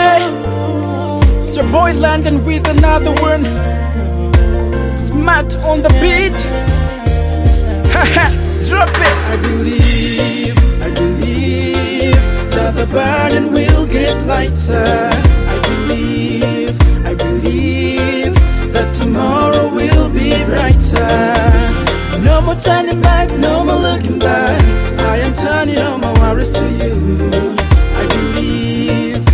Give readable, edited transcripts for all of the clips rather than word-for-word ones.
It's your boy London with another one. Smart on the beat. Haha, drop it. I believe that the burden will get lighter. I believe that tomorrow will be brighter. No more turning back, no more looking back. I am turning all my worries to you. I believe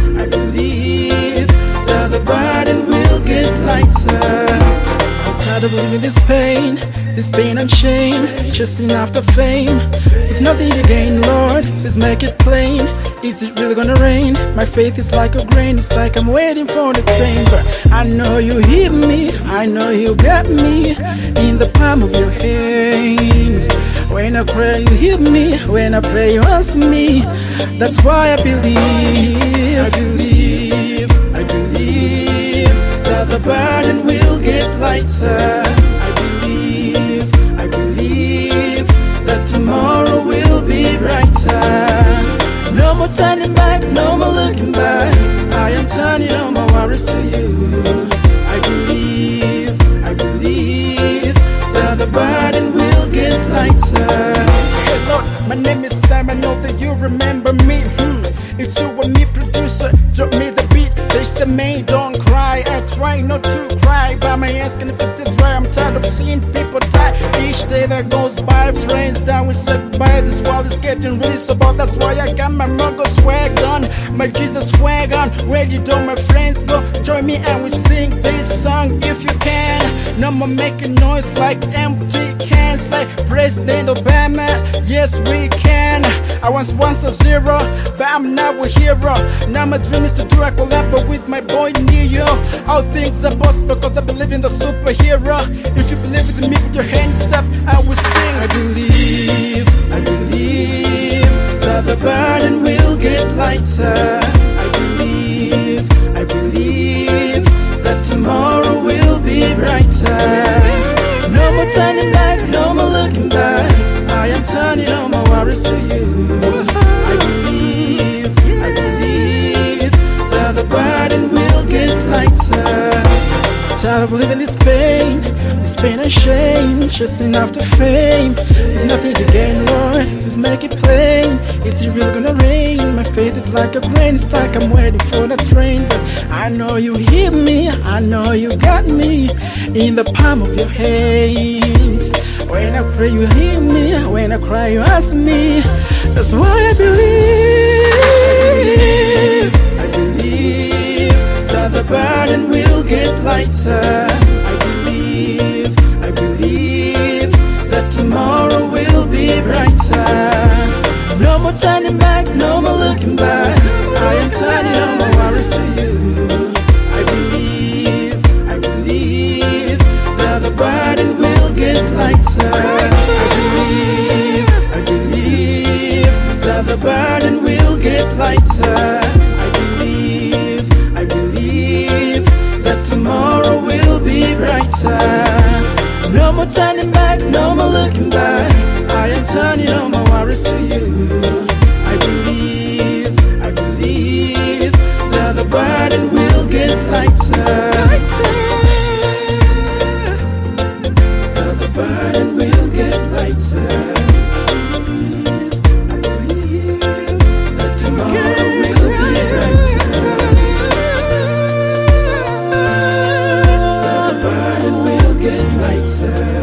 that the burden will get lighter. I'm tired of living this pain and shame, chasing after fame, with nothing to gain. Lord, please make it plain. Is it really gonna rain? My faith is like a grain, it's like I'm waiting for the train. But I know you hear me, I know you got me in the palm of your hand. When I pray, you hear me. When I pray, you answer me. That's why I believe that the burden will get lighter. I believe that tomorrow will be brighter. No more turning back, no more looking back. I am turning all my worries to you. I believe that the burden will get lighter. Hey Lord, my name is Sam, I know that you remember me. It's you and me, producer, drop me the beat. They say, man, don't cry. I try not to cry, but my hands can feel still dry. I'm tired of seeing people die. Each day that goes by, friends down, we say goodbye. This world is getting really so bad. That's why I got my Mongo swag on, my Jesus swag on. Where did all my friends go? Join me and we sing this song if you can. No more making noise like empty cans, like President Obama. Yes, we can. I once a zero, but I'm now a hero. Now my dream is to do a collab with my boy Neo. All things are possible because I believe in the superhero. If you believe with me, put your hands up, I will sing. I believe that the burden will get lighter. I believe that tomorrow will be brighter. No more turning back, no more looking back. I am turning all my worries to you. I believe that the burden will get lighter. Tired of living this pain and shame, chasing after fame, with nothing to gain. Lord, please make it plain. Is it really gonna rain? My faith is like a grain, it's like I'm waiting for the train. But I know you hear me, I know you got me in the palm of your hand. When I pray, you hear me. When I cry, you answer me. That's why I believe that the burden will get lighter. I believe that tomorrow will be brighter. No more turning back, no more looking back. I am turning all my worries to you. I believe that the burden will get lighter. I believe that the burden will get lighter. I believe that tomorrow will be brighter. No more turning back, no more looking back. I am turning all my worries to you. I believe that the burden will get lighter. That the burden will get lighter. I believe that tomorrow will be brighter. That the burden will get lighter.